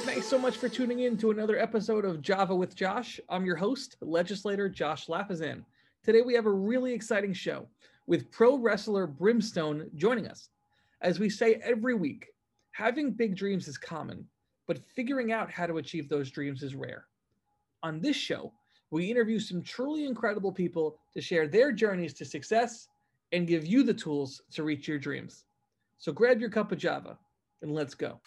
Thanks so much for tuning in to another episode of Java with Josh. I'm your host, legislator Josh Lapazan. Today we have a really exciting show with pro wrestler Brimstone joining us. As we say every week, having big dreams is common, but figuring out how to achieve those dreams is rare. On this show, we interview some truly incredible people to share their journeys to success and give you the tools to reach your dreams. So grab your cup of Java and let's go.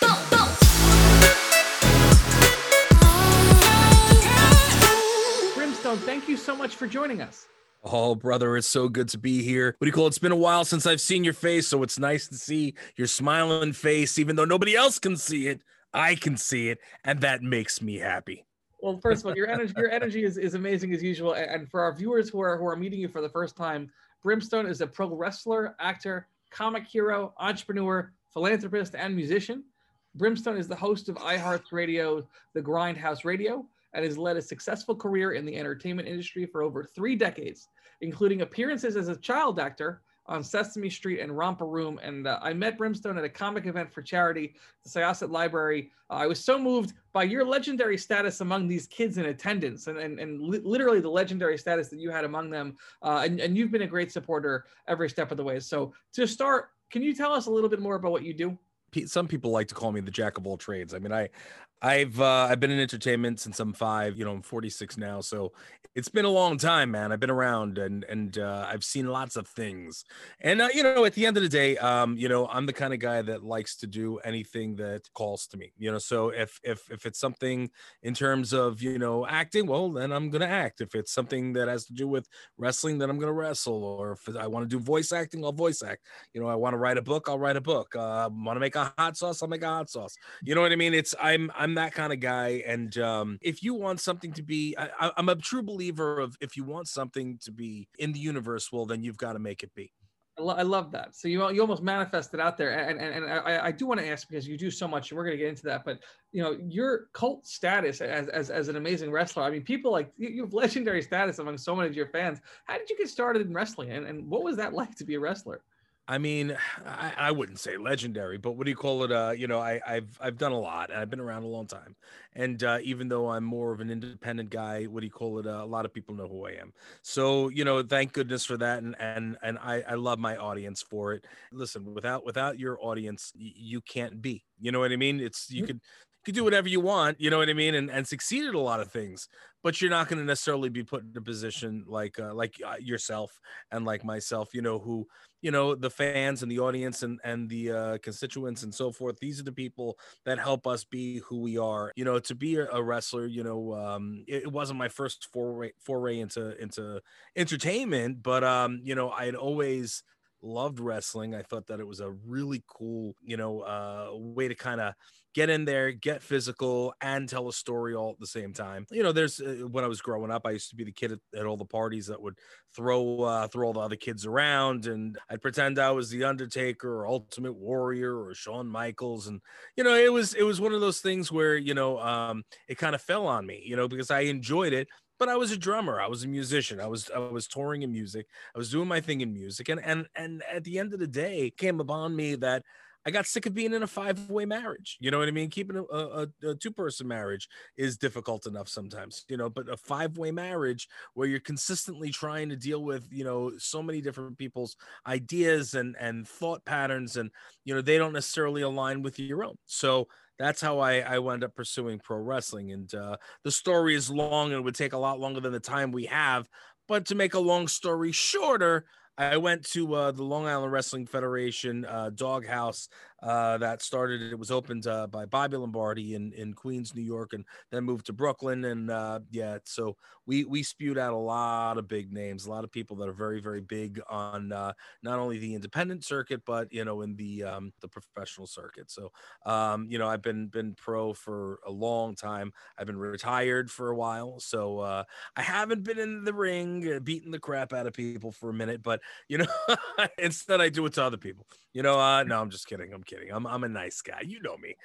Brimstone, thank you so much for joining us. Oh, brother, it's so good to be here. What do you call it? It's been a while since I've seen your face, so it's nice to see your smiling face, even though nobody else can see it. I can see it, and that makes me happy. Well, first of all, your energy is amazing as usual. And for our viewers who are meeting you for the first time, Brimstone is a pro wrestler, actor, comic hero, entrepreneur, philanthropist, and musician. Brimstone is the host of iHeart's Radio, The Grindhouse Radio, and has led a successful career in the entertainment industry for over 3 decades, including appearances as a child actor on Sesame Street and Romper Room. And I met Brimstone at a comic event for charity, the Syosset Library. I was so moved by your legendary status among these kids in attendance and literally the legendary status that you had among them. And you've been a great supporter every step of the way. So to start, can you tell us a little bit more about what you do? Some people like to call me the jack of all trades. I mean, I've been in entertainment since I'm 5. I'm 46 now, so it's been a long time, man. I've been around and I've seen lots of things. And at the end of the day, I'm the kind of guy that likes to do anything that calls to me. So if it's something in terms of acting, well, then I'm gonna act. If it's something that has to do with wrestling, then I'm gonna wrestle. Or if I want to do voice acting, I'll voice act. I want to write a book, I'll write a book. Want to make a hot sauce, I'll make a hot sauce. You know what I mean? I'm that kind of guy. And if you want something to be, I'm a true believer of, if you want something to be in the universe, well, then you've got to make it be. I love that. So you almost manifest it out there. And I do want to ask, because you do so much, and we're going to get into that, but your cult status as an amazing wrestler. I mean, people like you have legendary status among so many of your fans. How did you get started in wrestling? And what was that like to be a wrestler? I mean, I wouldn't say legendary, but what do you call it? I've done a lot, and I've been around a long time. And even though I'm more of an independent guy, what do you call it? A lot of people know who I am. So, thank goodness for that. And I love my audience for it. Listen, without your audience, you can't be. You know what I mean? You could do whatever you want, you know what I mean, and succeed at a lot of things, but you're not going to necessarily be put in a position like yourself and like myself, who, the fans and the audience and the constituents and so forth. These are the people that help us be who we are. To be a wrestler, it wasn't my first foray into entertainment, but I had always loved wrestling. I thought that it was a really cool, way to kind of get in there, get physical, and tell a story all at the same time. There's when I was growing up, I used to be the kid at all the parties that would throw all the other kids around, and I'd pretend I was the Undertaker or Ultimate Warrior or Shawn Michaels, and it was one of those things where it kind of fell on me, because I enjoyed it. But I was a drummer. I was a musician. I was touring in music. I was doing my thing in music. And at the end of the day, it came upon me that I got sick of being in a 5-way marriage. You know what I mean? Keeping a 2-person marriage is difficult enough sometimes, but a 5-way marriage where you're consistently trying to deal with, so many different people's ideas and thought patterns, and, they don't necessarily align with your own. So that's how I wound up pursuing pro wrestling. And the story is long, and it would take a lot longer than the time we have. But to make a long story shorter, I went to the Long Island Wrestling Federation Doghouse that started. It was opened by Bobby Lombardi in Queens, New York, and then moved to Brooklyn. And so we spewed out a lot of big names, a lot of people that are very, very big on not only the independent circuit, but in the professional circuit. So I've been pro for a long time. I've been retired for a while, so I haven't been in the ring beating the crap out of people for a minute, but instead I do it to other people. No, I'm just kidding. I'm a nice guy. You know me.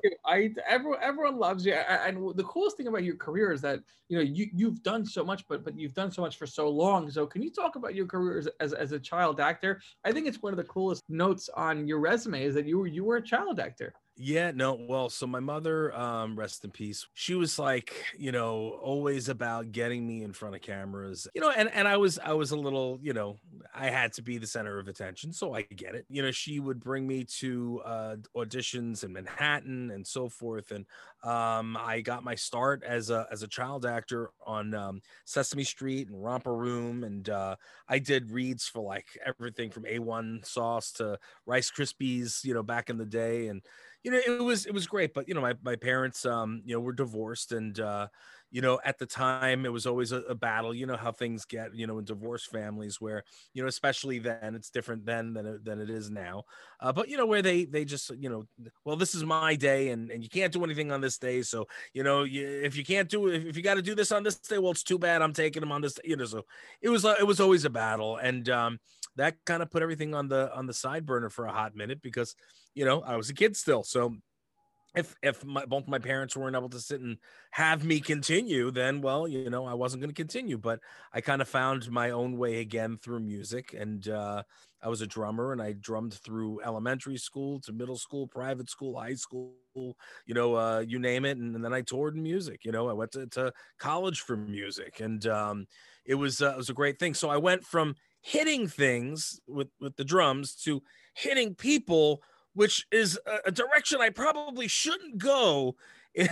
Everyone loves you. And the coolest thing about your career is that, you've done so much, but you've done so much for so long. So can you talk about your career as a child actor? I think it's one of the coolest notes on your resume is that you were a child actor. Yeah, no, well, so my mother, rest in peace, she was like, always about getting me in front of cameras, and I was a little, I had to be the center of attention, so I get it. She would bring me to auditions in Manhattan and so forth. And I got my start as a child actor on Sesame Street and Romper Room, and I did reads for like everything from A1 sauce to Rice Krispies, back in the day. And it was great. But my parents were divorced. And at the time it was always a battle. You know how things get, in divorced families, where especially then, it's different then than it is now. But where they just, well, this is my day, and you can't do anything on this day. So if you can't do it, if you got to do this on this day, well, it's too bad, I'm taking them on this, so it was always a battle. And that kind of put everything on the side burner for a hot minute, because I was a kid still. So if both my parents weren't able to sit and have me continue, then, well, I wasn't going to continue. But I kind of found my own way again through music. And I was a drummer, and I drummed through elementary school to middle school, private school, high school, you name it. And then I toured in music. I went to college for music. And it was a great thing. So I went from hitting things with the drums to hitting people, which is a direction I probably shouldn't go. we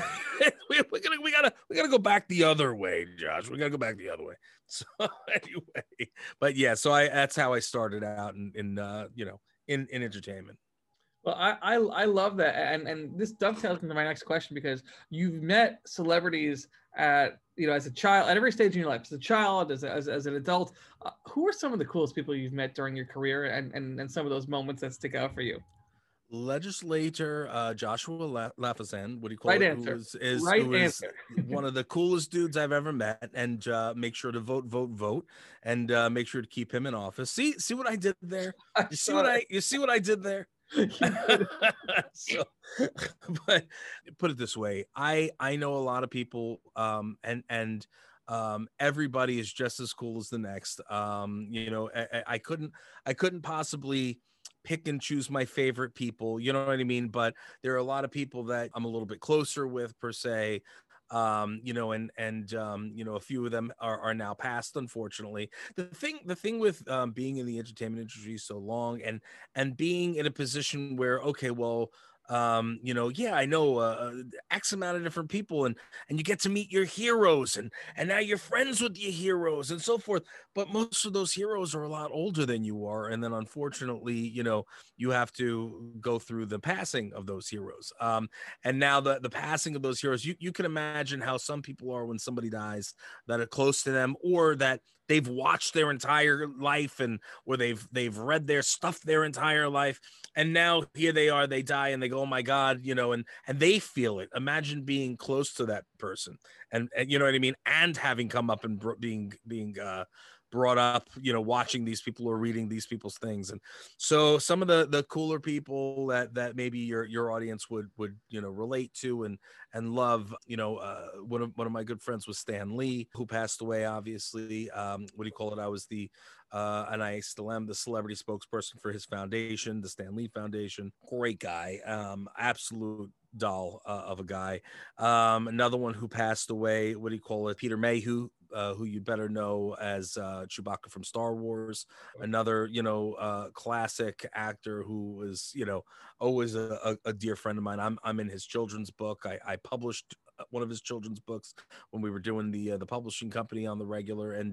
gotta go back the other way, Josh. We gotta go back the other way. So anyway, but yeah, so that's how I started out in entertainment. Well, I love that, and this dovetails into my next question, because you've met celebrities at as a child, at every stage in your life, as a child, as an adult. Who are some of the coolest people you've met during your career, and some of those moments that stick out for you? Legislator Joshua Lafazan, what do you call Right it? answer. Right Who is answer. one of the coolest dudes I've ever met. And make sure to vote, and make sure to keep him in office. See what I did there? I saw it. You see what I did there? So, but put it this way, I know a lot of people, and everybody is just as cool as the next. I couldn't possibly pick and choose my favorite people, you know what I mean? But there are a lot of people that I'm a little bit closer with, per se. And a few of them are now passed, unfortunately. The thing with being in the entertainment industry so long, and being in a position where, okay, well, yeah, I know X amount of different people, and you get to meet your heroes, and now you're friends with your heroes and so forth. But most of those heroes are a lot older than you are, and then unfortunately, you have to go through the passing of those heroes. And now the passing of those heroes, you can imagine how some people are when somebody dies that are close to them, or that they've watched their entire life, and or they've read their stuff their entire life, and now here they are, they die, and they go, oh my God, and they feel it. Imagine being close to that person, and you know what I mean, and having come up and being brought up, watching these people or reading these people's things. And so some of the cooler people that maybe your audience would relate to and love, one of my good friends was Stan Lee, who passed away, obviously. What do you call it? I was and I still am the celebrity spokesperson for his foundation, the Stan Lee Foundation. Great guy, absolute doll of a guy. Another one who passed away, what do you call it? Peter Mayhew, who you'd better know as Chewbacca from Star Wars. Another, classic actor who was, always a dear friend of mine. I'm in his children's book. I published one of his children's books when we were doing the publishing company on the regular. And,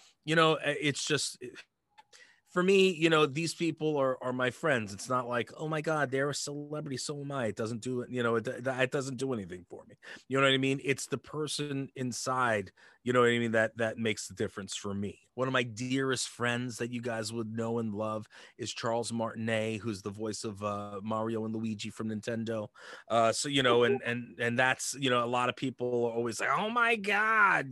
it's just, for me, these people are my friends. It's not like, oh my God, they're a celebrity, so am I. It doesn't do it, it doesn't do anything for me. You know what I mean? It's the person inside, you know what I mean, that makes the difference for me. One of my dearest friends that you guys would know and love is Charles Martinet, who's the voice of Mario and Luigi from Nintendo. So and that's, a lot of people are always like, oh my God,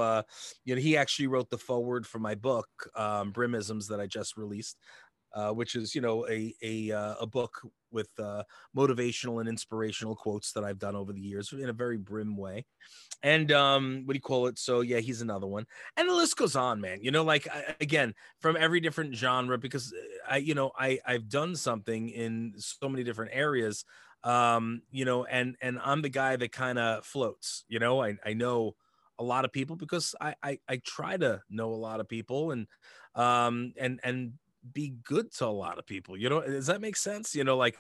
he actually wrote the foreword for my book, Brimisms, that I just released, which is a book with motivational and inspirational quotes that I've done over the years in a very Brim way. And what do you call it? So yeah, he's another one, and the list goes on, man. Again, from every different genre, because I've done something in so many different areas. You know, and I'm the guy that kind of floats, you know. I know a lot of people because I try to know a lot of people, and be good to a lot of people, you know. Does that make sense? You know, like,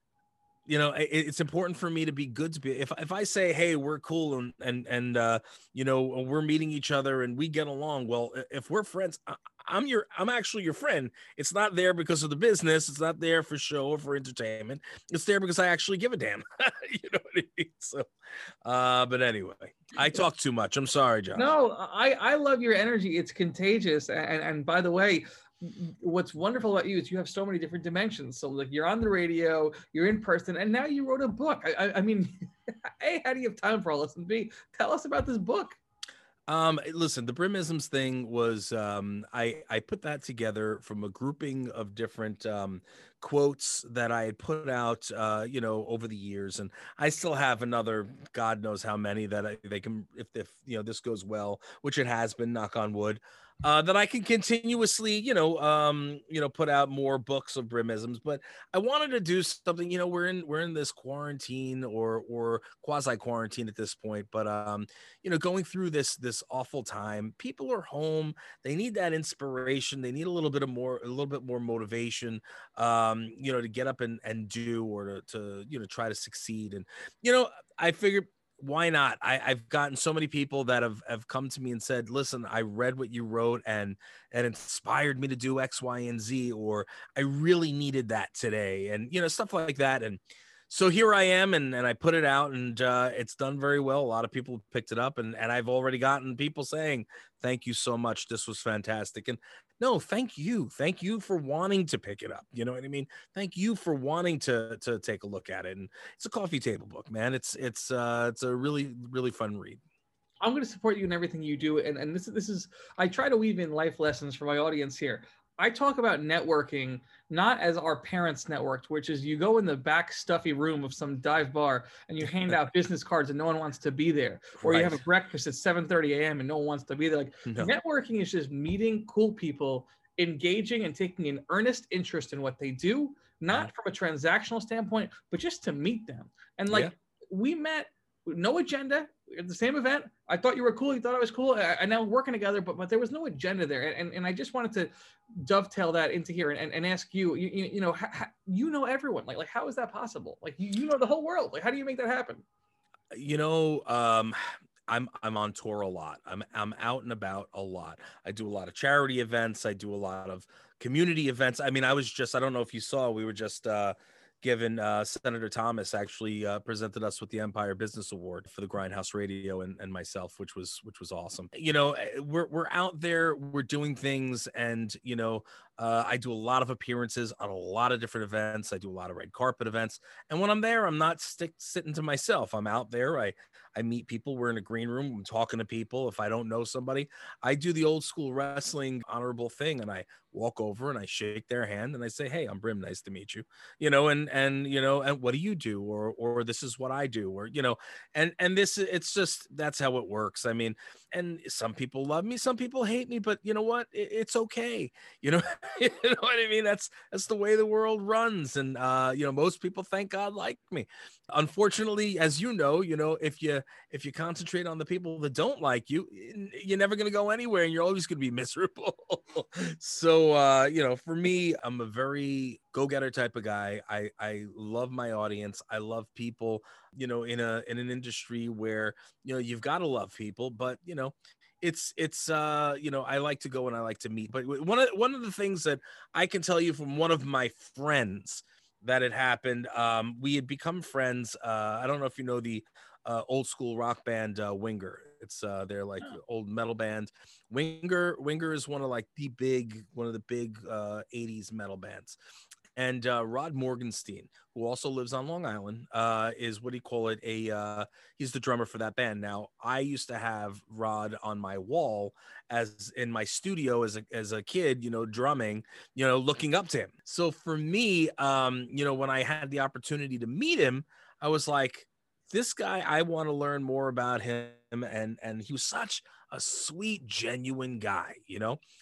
you know, it's important for me to be good to be. If I say, hey, we're cool, and you know, we're meeting each other and we get along well, if we're friends, I'm actually your friend. It's not there because of the business. It's not there for show or for entertainment. It's there because I actually give a damn. You know what I mean? So, but anyway, I talk too much. I'm sorry, Josh. No, I love your energy. It's contagious. And by the way, what's wonderful about you is you have so many different dimensions. So like you're on the radio, you're in person, and now you wrote a book. I mean, A, how do you have time for all this? And B, tell us about this book. Listen, the Brimisms thing was, I put that together from a grouping of different quotes that I had put out, you know, over the years, and I still have another God knows how many that they can, if you know this goes well, which it has been, knock on wood. That I can continuously, you know, put out more books of Brimisms. But I wanted to do something. You know, we're in this quarantine or quasi quarantine at this point, but you know, going through this awful time, people are home. They need that inspiration. They need a little bit more motivation, you know, to get up and do, or to you know, try to succeed. And you know, I figured, why not? I've gotten so many people that have come to me and said, listen, I read what you wrote, and inspired me to do X, Y, and Z, or I really needed that today, and you know, stuff like that. And so here I am, and I put it out, and it's done very well. A lot of people picked it up, and I've already gotten people saying, thank you so much, this was fantastic. And no, thank you for wanting to pick it up, you know what I mean? Thank you for wanting to take a look at it. And it's a coffee table book, man. It's a really fun read. I'm going to support you in everything you do. And this is, I try to weave in life lessons for my audience here. I talk about networking not as our parents networked, which is you go in the back stuffy room of some dive bar and you hand out business cards and no one wants to be there, or you have a breakfast at 7:30 a.m. and no one wants to be there. Like, no. Networking is just meeting cool people, engaging and taking an earnest interest in what they do, not from a transactional standpoint, but just to meet them. And like, we met, no agenda, at the same event. I thought you were cool. You thought I was cool. And now we're working together, but there was no agenda there. And I just wanted to dovetail that into here and ask you, you know, you know everyone. Like how is that possible? Like you know the whole world. Like how do you make that happen? You know, I'm on tour a lot. I'm out and about a lot. I do a lot of charity events. I do a lot of community events. I mean, I don't know if you saw, we were just given Senator Thomas actually presented us with the Empire Business Award for the Grindhouse Radio and myself, which was awesome. You know, we're out there, we're doing things, and you know, I do a lot of appearances on a lot of different events. I do a lot of red carpet events, and when I'm there, I'm not sitting to myself. I'm out there. I meet people. We're in a green room. I'm talking to people. If I don't know somebody, I do the old school wrestling honorable thing, and I walk over and I shake their hand and I say, "Hey, I'm Brim. Nice to meet you." You know, and you know, and what do you do? Or this is what I do. Or you know, and this, it's just, that's how it works. I mean, and some people love me, some people hate me, but you know what? It's okay. You know, you know what I mean? That's the way the world runs. And you know, most people, thank God, like me. Unfortunately, as you know, if you concentrate on the people that don't like you, you're never going to go anywhere, and you're always going to be miserable. So you know, for me, I'm a very go-getter type of guy. I love my audience. I love people, you know, in an industry where, you know, you've got to love people, but you know, it's you know, I like to go and I like to meet. But one of the things that I can tell you from one of my friends that had happened, we had become friends. I don't know if you know the old school rock band Winger. It's they're like old metal band. Winger is one of the big 80s metal bands. And Rod Morgenstein, who also lives on Long Island, is what do you call it? He's the drummer for that band. Now, I used to have Rod on my wall as in my studio as a kid, you know, drumming, you know, looking up to him. So for me, you know, when I had the opportunity to meet him, I was like, this guy, I want to learn more about him. And he was such a sweet, genuine guy, you know.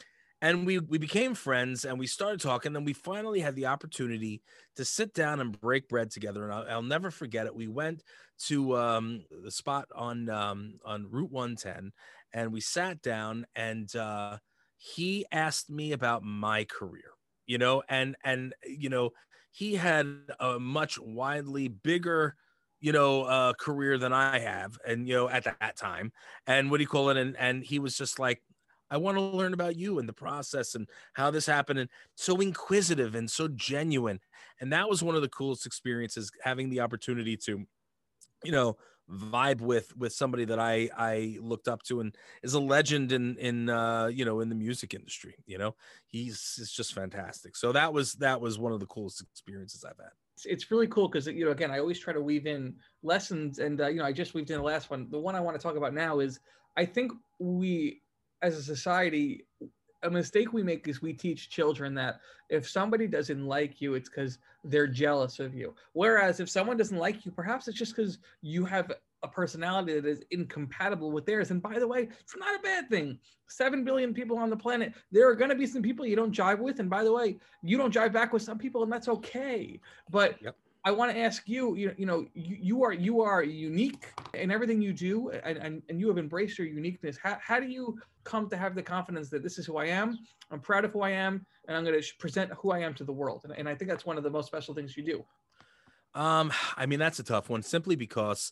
and we became friends, and we started talking, and we finally had the opportunity to sit down and break bread together. And I'll never forget it. We went to the spot on Route 110, and we sat down, and he asked me about my career, and he had a much widely bigger career than I have, and at that time, and what do you call it, and he was just like, I want to learn about you and the process and how this happened, and so inquisitive and so genuine. And that was one of the coolest experiences, having the opportunity to you know vibe with somebody that I looked up to and is a legend in the music industry. He's just fantastic. So that was one of the coolest experiences I've had. It's really cool because again, I always try to weave in lessons, and I just weaved in the last one. The one I want to talk about now is, I think we as a society, a mistake we make is we teach children that if somebody doesn't like you, it's because they're jealous of you. Whereas if someone doesn't like you, perhaps it's just because you have a personality that is incompatible with theirs. And by the way, it's not a bad thing. 7 billion people on the planet. There are going to be some people you don't jive with. And by the way, you don't jive back with some people, and that's okay. But Yep. I want to ask you, you are unique in everything you do, and you have embraced your uniqueness. How do you come to have the confidence that this is who I am? I'm proud of who I am, and I'm going to present who I am to the world. And I think that's one of the most special things you do. I mean, that's a tough one, simply because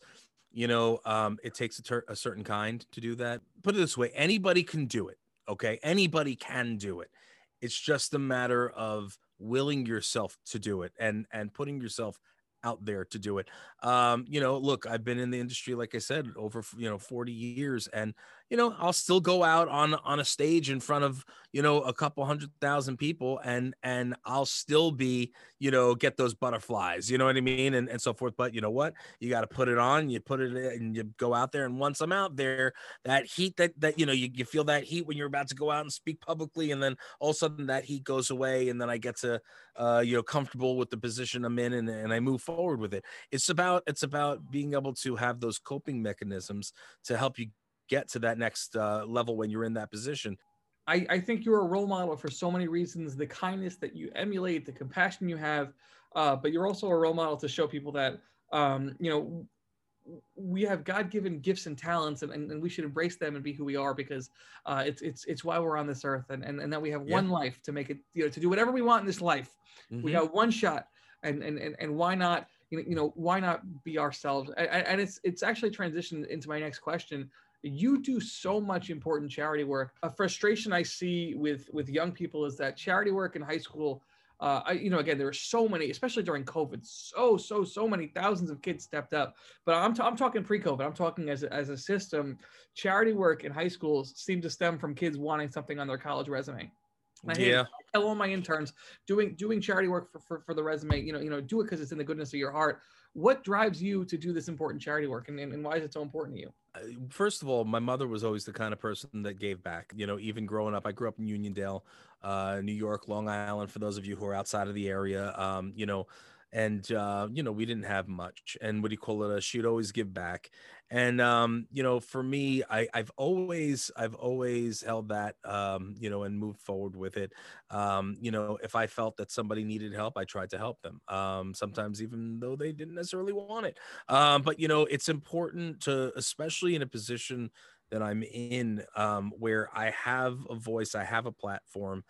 it takes a certain kind to do that. Put it this way: anybody can do it. Okay, anybody can do it. It's just a matter of willing yourself to do it, and putting yourself out there to do it. Look, I've been in the industry, like I said, over 40 years, and I'll still go out on a stage in front of a couple 100,000 people, and I'll still be get those butterflies, you know what I mean, and so forth. But you know what, you got to put it on, you put it in, and you go out there, and once I'm out there, that heat that you feel that heat when you're about to go out and speak publicly, and then all of a sudden that heat goes away, and then I get to comfortable with the position I'm in, and I move forward with it. It's about being able to have those coping mechanisms to help you get to that next level when you're in that position. I think you're a role model for so many reasons. The kindness that you emulate, the compassion you have, but you're also a role model to show people that we have God-given gifts and talents, and we should embrace them and be who we are, because it's why we're on this earth, and that we have one life to make it, to do whatever we want in this life. We got one shot, and why not, why not be ourselves? And it's actually transitioned into my next question. You do so much important charity work. A frustration I see with young people is that charity work in high school, again, there are so many, especially during COVID, so many thousands of kids stepped up. But I'm talking pre-COVID. I'm talking as a system. Charity work in high schools seemed to stem from kids wanting something on their college resume. I tell all my interns, doing charity work for the resume, do it because it's in the goodness of your heart. What drives you to do this important charity work, and why is it so important to you? First of all, my mother was always the kind of person that gave back. Even growing up, I grew up in Uniondale, New York, Long Island, for those of you who are outside of the area. And we didn't have much, and what do you call it, she'd always give back. And for me, I've always held that, and moved forward with it. If I felt that somebody needed help, I tried to help them, sometimes even though they didn't necessarily want it. But it's important to, especially in a position that I'm in, where I have a voice, I have a platform.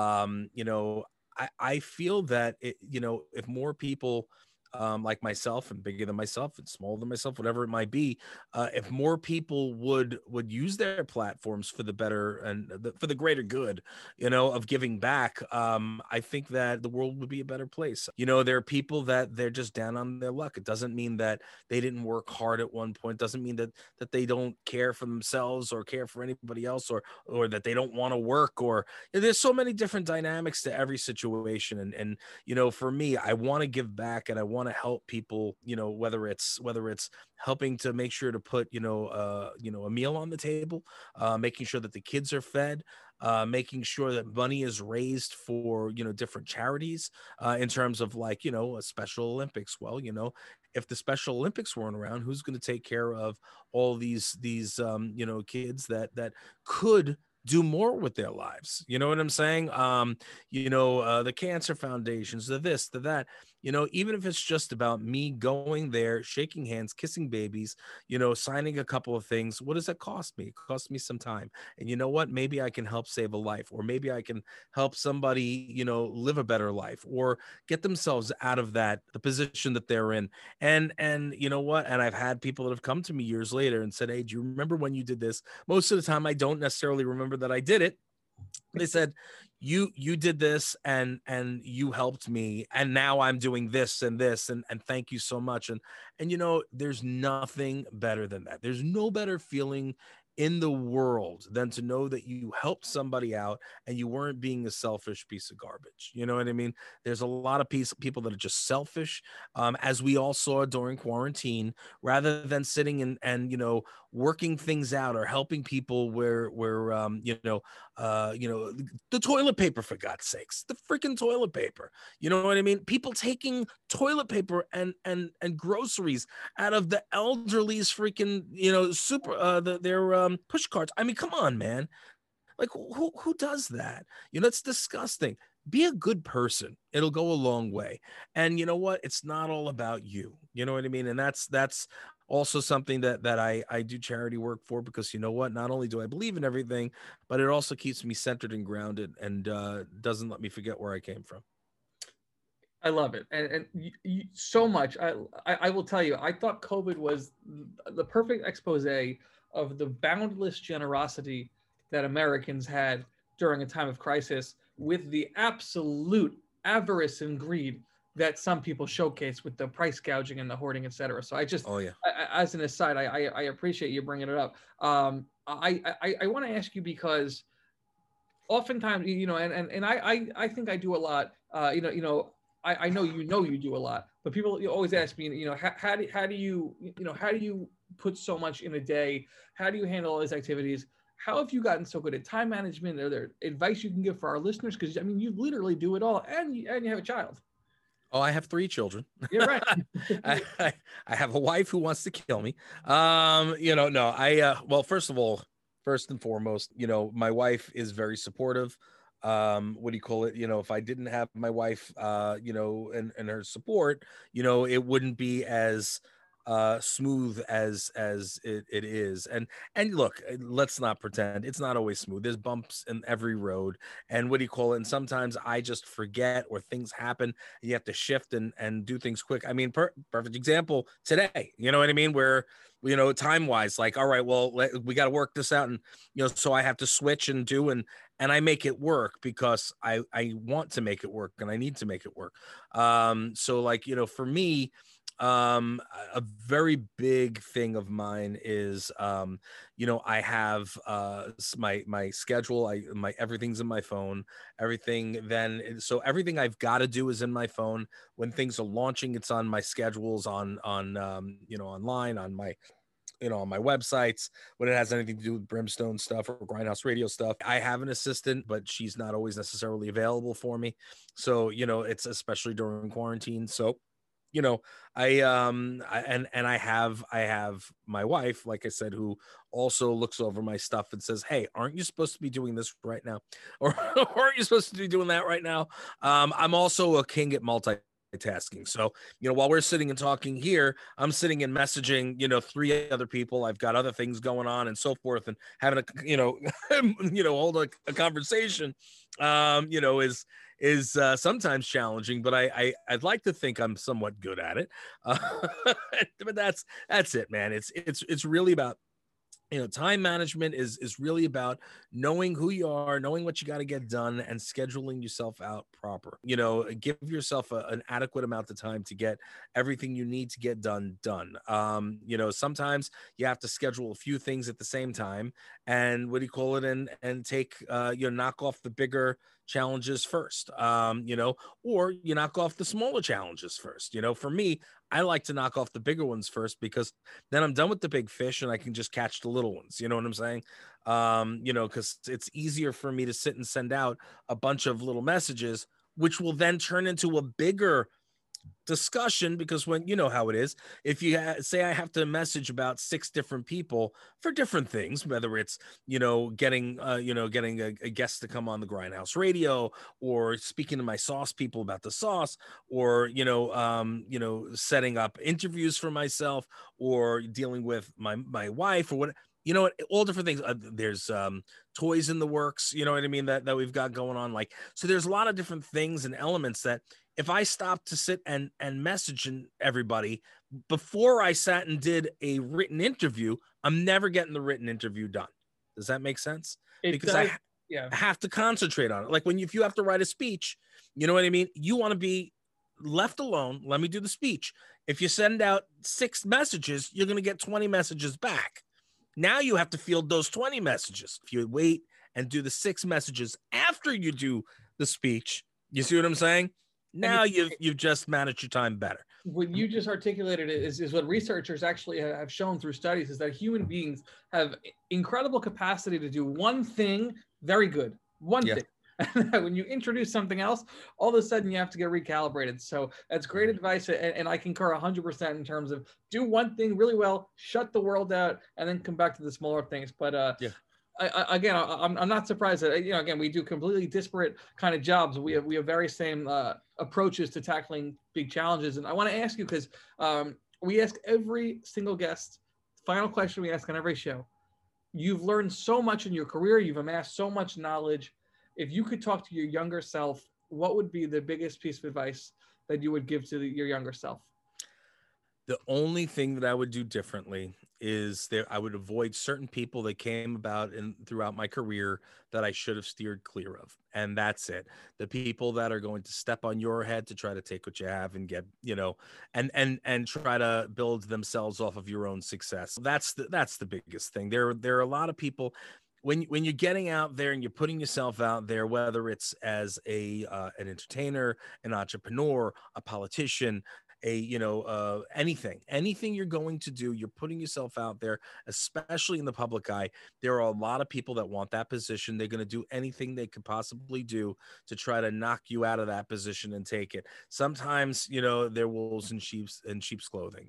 I feel that if more people, like myself, and bigger than myself and smaller than myself, whatever it might be, if more people would use their platforms for the better and for the greater good, of giving back, I think that the world would be a better place. There are people that they're just down on their luck. It doesn't mean that they didn't work hard at one point. It doesn't mean that they don't care for themselves or care for anybody else, or that they don't want to work, or there's so many different dynamics to every situation. And for me, I want to give back, and I want to help people, whether it's helping to make sure to put a meal on the table, making sure that the kids are fed, making sure that money is raised for different charities, in terms of, like, a Special Olympics. Well, if the Special Olympics weren't around, who's going to take care of all these kids that could do more with their lives. You know what I'm saying? The cancer foundations, the this, the that, even if it's just about me going there, shaking hands, kissing babies, signing a couple of things, what does that cost me? It costs me some time. And you know what? Maybe I can help save a life, or maybe I can help somebody, live a better life, or get themselves out of the position that they're in. And you know what? And I've had people that have come to me years later and said, "Hey, do you remember when you did this?" Most of the time I don't necessarily remember that I did it. They said, you did this and you helped me, and now I'm doing this and this, and thank you so much. And there's nothing better than that. There's no better feeling in the world than to know that you helped somebody out and you weren't being a selfish piece of garbage. You know what I mean? There's a lot of people that are just selfish, as we all saw during quarantine, rather than sitting and working things out or helping people where the toilet paper, for God's sakes, the freaking toilet paper. You know what I mean? People taking toilet paper and groceries out of the elderly's freaking, their push carts. I mean, come on, man. Like, who does that? It's disgusting. Be a good person. It'll go a long way. And you know what? It's not all about you. You know what I mean? And that's also something that I do charity work for, because you know what? Not only do I believe in everything, but it also keeps me centered and grounded, and doesn't let me forget where I came from. I love it, and you, so much. I will tell you, I thought COVID was the perfect expose of the boundless generosity that Americans had during a time of crisis, with the absolute avarice and greed that some people showcase with the price gouging and the hoarding, etc. So Oh yeah. as an aside, I appreciate you bringing it up. I want to ask you, because oftentimes, and I think I do a lot. I know you do a lot, but people always ask me, how do you put so much in a day? How do you handle all these activities? How have you gotten so good at time management? Are there advice you can give for our listeners? Because I mean, you literally do it all, and you have a child. Oh, I have 3 children. You're right. I have a wife who wants to kill me. No, well, first and foremost, my wife is very supportive. What do you call it? If I didn't have my wife, and her support, it wouldn't be as smooth as it is. And look, let's not pretend it's not always smooth. There's bumps in every road, and what do you call it? And sometimes I just forget, or things happen, and you have to shift and do things quick. I mean, perfect example today, you know what I mean, where time wise, like, all right, well, we got to work this out, and so I have to switch and do, and I make it work because I want to make it work, and I need to make it work. So like, for me, a very big thing of mine is, I have my schedule, my everything's in my phone, everything. Then so everything I've got to do is in my phone. When things are launching, it's on my schedules on online, on my on my websites. When it has anything to do with Brimstone stuff or Grindhouse Radio stuff, I have an assistant, but she's not always necessarily available for me. So it's especially during quarantine. So I have my wife, like I said, who also looks over my stuff and says, "Hey, aren't you supposed to be doing this right now, or aren't you supposed to be doing that right now?" I'm also a king at multitasking. So, while we're sitting and talking here, I'm sitting and messaging, 3 other people. I've got other things going on and so forth, and having hold a conversation, is sometimes challenging, but I'd like to think I'm somewhat good at it. But that's it, man. It's really about, time management is really about knowing who you are, knowing what you got to get done, and scheduling yourself out proper. Give yourself an adequate amount of time to get everything you need to get done. Sometimes you have to schedule a few things at the same time, and what do you call it? And take, knock off the bigger challenges first, or you knock off the smaller challenges first. For me, I like to knock off the bigger ones first, because then I'm done with the big fish and I can just catch the little ones. You know what I'm saying? Because it's easier for me to sit and send out a bunch of little messages, which will then turn into a bigger discussion, because when you know how it is, if you say I have to message about 6 different people for different things, whether it's getting a guest to come on the Grindhouse Radio, or speaking to my sauce people about the sauce, or setting up interviews for myself, or dealing with my wife, or what, all different things. There's toys in the works, you know what I mean, that we've got going on. Like, so there's a lot of different things and elements that if I stopped to sit and message everybody before I sat and did a written interview, I'm never getting the written interview done. Does that make sense? Because I have to concentrate on it. Like if you have to write a speech, you know what I mean? You want to be left alone. Let me do the speech. If you send out 6 messages, you're going to get 20 messages back. Now you have to field those 20 messages. If you wait and do the 6 messages after you do the speech, you see what I'm saying? Now you've just managed your time better. What you just articulated is what researchers actually have shown through studies, is that human beings have incredible capacity to do one thing very good. One thing. And when you introduce something else, all of a sudden you have to get recalibrated. So that's great advice. And I concur 100% in terms of do one thing really well, shut the world out, and then come back to the smaller things. But I'm not surprised that, again, we do completely disparate kind of jobs. We have very same approaches to tackling big challenges. And I want to ask you, because we ask every single guest, final question we ask on every show. You've learned so much in your career. You've amassed so much knowledge. If you could talk to your younger self, what would be the biggest piece of advice that you would give to your younger self? The only thing that I would do differently is I would avoid certain people that came about throughout my career that I should have steered clear of. And that's it. The people that are going to step on your head to try to take what you have and get, and try to build themselves off of your own success. That's the biggest thing. There are a lot of people when you're getting out there and you're putting yourself out there, whether it's as an entertainer, an entrepreneur, a politician, anything you're going to do, you're putting yourself out there, especially in the public eye. There are a lot of people that want that position. They're going to do anything they could possibly do to try to knock you out of that position and take it. Sometimes, they're wolves in sheep's clothing,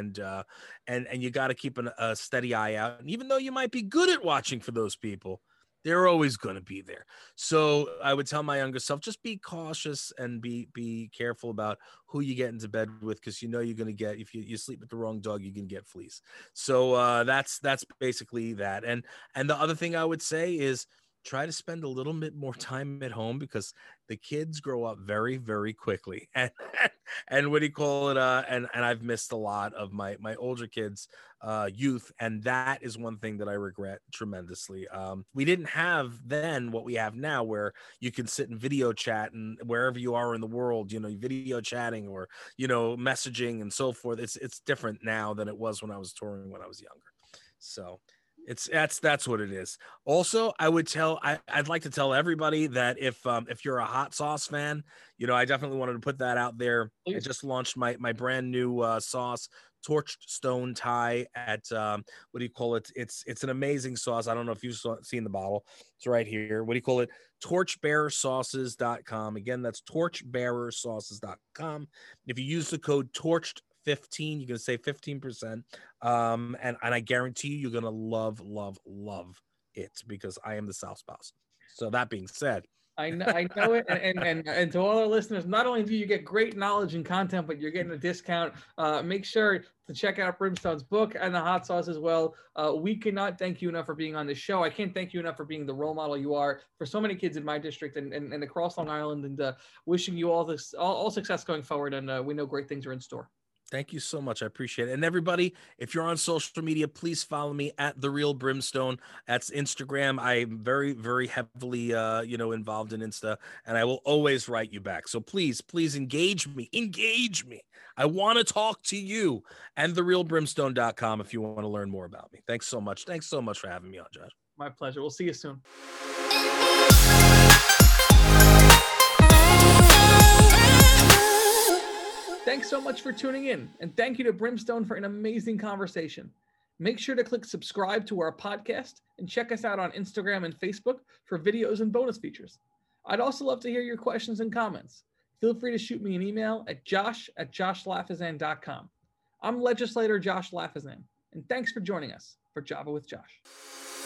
and you got to keep a steady eye out. And even though you might be good at watching for those people, they're always going to be there. So I would tell my younger self, just be cautious and be careful about who you get into bed with, because you're going to get, if you sleep with the wrong dog, you can get fleas. So that's basically that. And the other thing I would say is try to spend a little bit more time at home, because the kids grow up very, very quickly. And what do you call it? And I've missed a lot of my older kids' youth. And that is one thing that I regret tremendously. We didn't have then what we have now, where you can sit and video chat, and wherever you are in the world, video chatting or, messaging and so forth. It's different now than it was when I was touring when I was younger. So that's what it is. Also, I'd like to tell everybody that if you're a hot sauce fan, I definitely wanted to put that out there. I just launched my brand new sauce, Torched Stone Thai, at what do you call it? It's an amazing sauce. I don't know if you've seen the bottle. It's right here. What do you call it? Torchbearersauces.com. Again, that's torchbearersauces.com. If you use the code TORCHED 15, you're gonna save 15%, and I guarantee you're gonna love it, because I am the South Spouse. So that being said, I know it, and to all our listeners, not only do you get great knowledge and content, but you're getting a discount. Make sure to check out Brimstone's book and the hot sauce as well. We cannot thank you enough for being on the show. I can't thank you enough for being the role model you are for so many kids in my district and across Long Island, and wishing you all success going forward. And we know great things are in store. Thank you so much. I appreciate it. And everybody, if you're on social media, please follow me at The Real Brimstone. That's Instagram. I'm very, very heavily, involved in Insta, and I will always write you back. So please engage me. I want to talk to you. And TheRealBrimstone.com if you want to learn more about me. Thanks so much. Thanks so much for having me on, Josh. My pleasure. We'll see you soon. Thanks so much for tuning in, and thank you to Brimstone for an amazing conversation. Make sure to click subscribe to our podcast and check us out on Instagram and Facebook for videos and bonus features. I'd also love to hear your questions and comments. feel free to shoot me an email at josh@joshlafazan.com. I'm legislator Josh Lafazan, and thanks for joining us for Java with Josh.